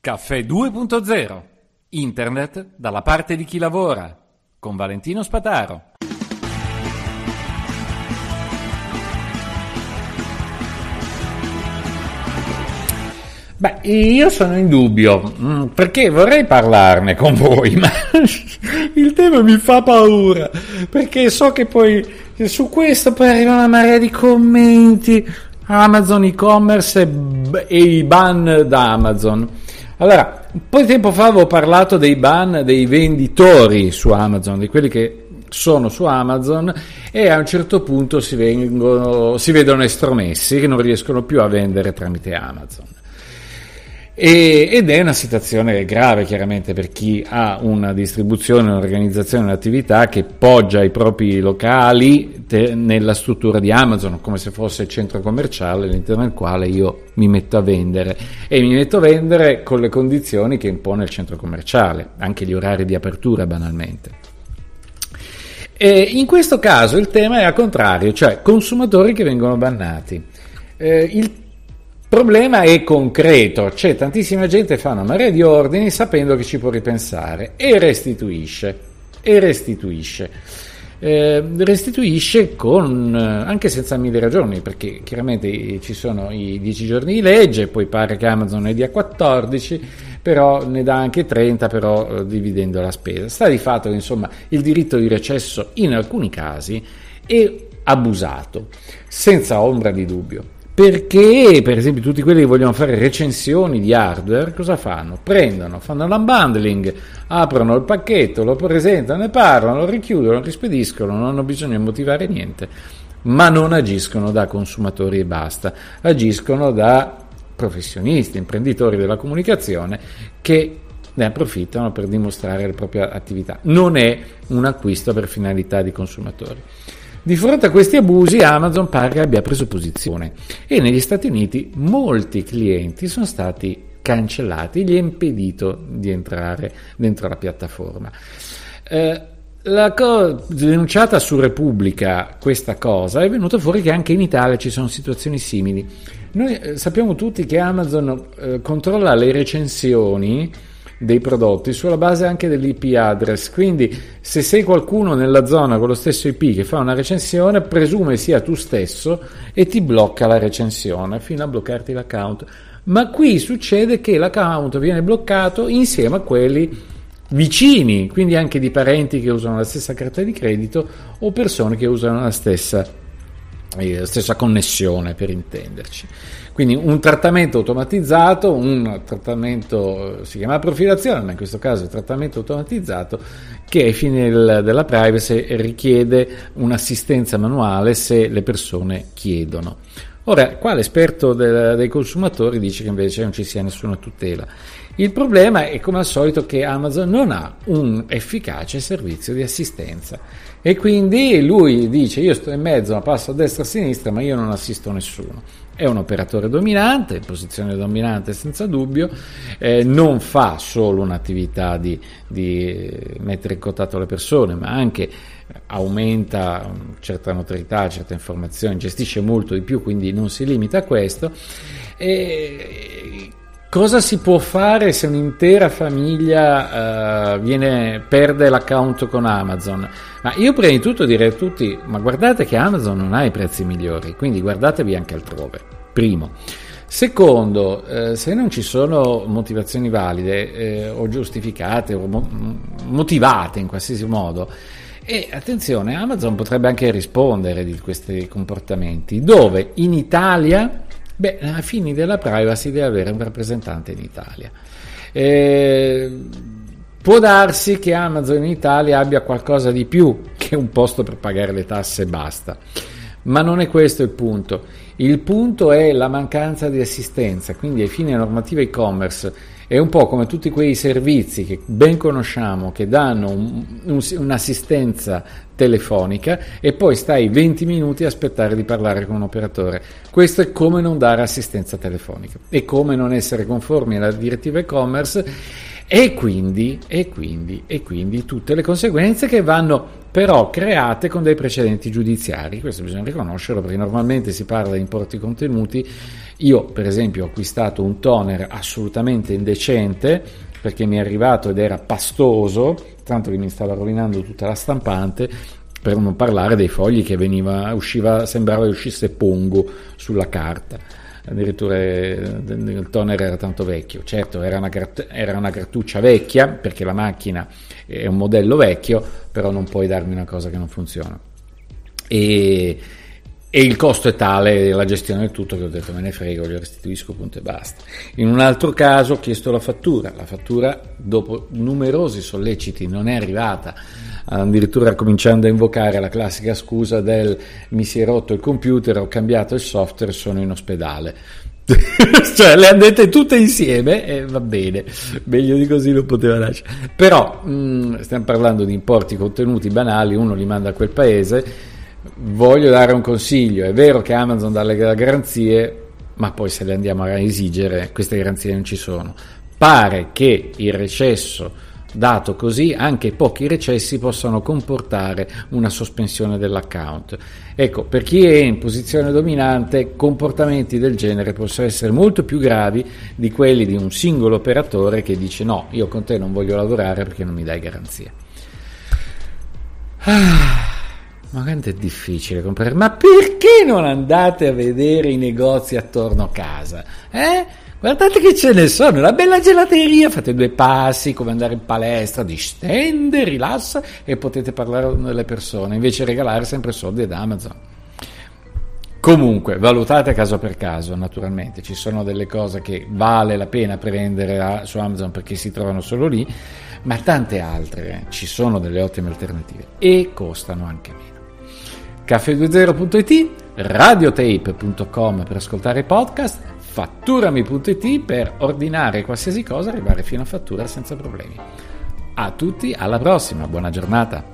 Caffè 2.0. Internet dalla parte di chi lavora. Con Valentino Spataro. Beh, io sono in dubbio, perché vorrei parlarne con voi, ma il tema mi fa paura, perché so che poi su questo poi arriva una marea di commenti, Amazon e-commerce e i ban da Amazon. Allora, un po' di tempo fa avevo parlato dei ban dei venditori su Amazon, di quelli che sono su Amazon e a un certo punto si vedono estromessi che non riescono più a vendere tramite Amazon. Ed è una situazione grave chiaramente per chi ha una distribuzione, un'organizzazione, un'attività che poggia i propri locali nella struttura di Amazon, come se fosse il centro commerciale all'interno del quale io mi metto a vendere, e mi metto a vendere con le condizioni che impone il centro commerciale, anche gli orari di apertura banalmente. E in questo caso il tema è al contrario, cioè consumatori che vengono bannati. Il problema è concreto, c'è tantissima gente che fa una marea di ordini sapendo che ci può ripensare e restituisce con anche senza mille ragioni, perché chiaramente ci sono i 10 giorni di legge, poi pare che Amazon ne dia 14, però ne dà anche 30, però dividendo la spesa. Sta di fatto che insomma il diritto di recesso in alcuni casi è abusato, senza ombra di dubbio. Perché, per esempio, tutti quelli che vogliono fare recensioni di hardware, cosa fanno? Fanno l'unbundling, aprono il pacchetto, lo presentano, ne parlano, lo richiudono, lo rispediscono, non hanno bisogno di motivare niente, ma non agiscono da consumatori e basta, agiscono da professionisti, imprenditori della comunicazione che ne approfittano per dimostrare la propria attività. Non è un acquisto per finalità di consumatori. Di fronte a questi abusi Amazon pare abbia preso posizione e negli Stati Uniti molti clienti sono stati cancellati, gli è impedito di entrare dentro la piattaforma. Denunciata su Repubblica questa cosa, è venuto fuori che anche in Italia ci sono situazioni simili. Noi sappiamo tutti che Amazon controlla le recensioni dei prodotti sulla base anche dell'IP address, quindi se sei qualcuno nella zona con lo stesso IP che fa una recensione presume sia tu stesso e ti blocca la recensione fino a bloccarti l'account. Ma qui succede che l'account viene bloccato insieme a quelli vicini, quindi anche di parenti che usano la stessa carta di credito o persone che usano la stessa connessione, per intenderci. Quindi un trattamento automatizzato, un trattamento si chiama profilazione, ma in questo caso è trattamento automatizzato che ai fini della privacy richiede un'assistenza manuale se le persone chiedono. Ora, qua l'esperto dei consumatori dice che invece non ci sia nessuna tutela. Il problema è, come al solito, che Amazon non ha un efficace servizio di assistenza e quindi lui dice: io sto in mezzo, ma passo a destra e a sinistra, ma io non assisto nessuno. È un operatore dominante, in posizione dominante senza dubbio, non fa solo un'attività di mettere in contatto le persone, ma anche aumenta certa notorietà, certe informazioni, gestisce molto di più, quindi non si limita a questo. Cosa si può fare se un'intera famiglia perde l'account con Amazon? Ma io prima di tutto direi a tutti: ma guardate che Amazon non ha i prezzi migliori, quindi guardatevi anche altrove, primo. Secondo, se non ci sono motivazioni valide o giustificate o motivate in qualsiasi modo, e attenzione, Amazon potrebbe anche rispondere di questi comportamenti, dove in Italia, a fini della privacy deve avere un rappresentante in Italia. Può darsi che Amazon in Italia abbia qualcosa di più che un posto per pagare le tasse e basta, ma non è questo il punto. Il punto è la mancanza di assistenza, quindi ai fini della normativa e-commerce è un po' come tutti quei servizi che ben conosciamo, che danno un'assistenza telefonica e poi stai 20 minuti a aspettare di parlare con un operatore. Questo è come non dare assistenza telefonica, è come non essere conformi alla direttiva e-commerce E quindi tutte le conseguenze che vanno però create con dei precedenti giudiziari. Questo bisogna riconoscerlo, perché normalmente si parla di importi contenuti. Io per esempio ho acquistato un toner assolutamente indecente perché mi è arrivato ed era pastoso, tanto che mi stava rovinando tutta la stampante, per non parlare dei fogli che sembrava che uscisse Pongo sulla carta. Addirittura il toner era tanto vecchio. Certo, era una cartuccia vecchia, perché la macchina è un modello vecchio, però non puoi darmi una cosa che non funziona. E il costo è tale, la gestione del tutto, che ho detto me ne frego, glielo restituisco, punto e basta. In un altro caso ho chiesto la fattura dopo numerosi solleciti non è arrivata, addirittura cominciando a invocare la classica scusa del mi si è rotto il computer, ho cambiato il software, sono in ospedale. Cioè le hanno dette tutte insieme e va bene, meglio di così non poteva nascere. Però stiamo parlando di importi contenuti banali, uno li manda a quel paese. Voglio dare un consiglio: è vero che Amazon dà le garanzie, ma poi se le andiamo a esigere queste garanzie non ci sono. Pare che il recesso dato così, anche pochi recessi possano comportare una sospensione dell'account. Ecco, per chi è in posizione dominante, comportamenti del genere possono essere molto più gravi di quelli di un singolo operatore che dice no, io con te non voglio lavorare perché non mi dai garanzia. Ma quanto è difficile comprare? Ma perché non andate a vedere i negozi attorno a casa? Guardate che ce ne sono, una bella gelateria, fate 2 passi, come andare in palestra, distende, rilassa e potete parlare con le persone, invece regalare sempre soldi ad Amazon. Comunque, valutate caso per caso, naturalmente, ci sono delle cose che vale la pena prendere su Amazon perché si trovano solo lì, ma tante altre ci sono delle ottime alternative e costano anche meno. Caffè20.it, radiotape.com per ascoltare i podcast, fatturami.it per ordinare qualsiasi cosa e arrivare fino a fattura senza problemi. A tutti, alla prossima, buona giornata.